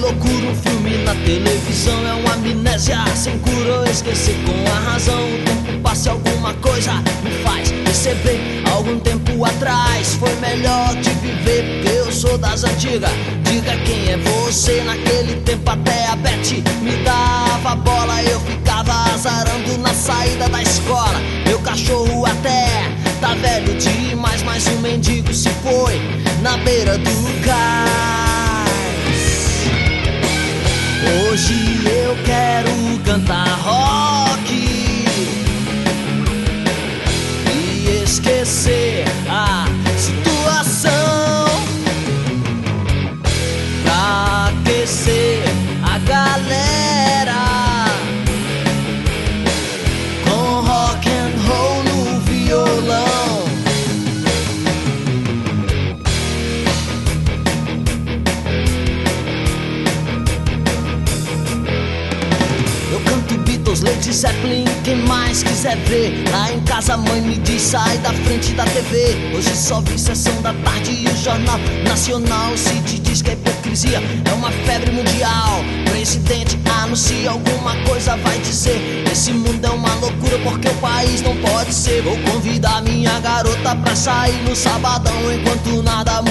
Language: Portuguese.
loucura, um filme na televisão é uma amnésia sem cura. Eu esquecer com a razão, o tempo passa e alguma coisa me faz perceber. Algum tempo atrás foi melhor de viver, porque eu sou das antigas. Diga quem é você, naquele tempo até a Beth me dava bola. Eu ficava azarando na saída da escola. Meu cachorro até tá velho demais, mas o mendigo se foi na beira do cais. Hoje eu quero cantar rock e esquecer a situação, pra aquecer a galera com rock and roll no violão. Led Zeppelin, quem mais quiser ver. Lá em casa a mãe me diz, sai da frente da TV. Hoje só vi sessão da tarde e o Jornal Nacional. Se te diz que a hipocrisia é uma febre mundial, presidente anuncia alguma coisa, vai dizer: esse mundo é uma loucura porque o país não pode ser. Vou convidar minha garota pra sair no sabadão, enquanto nada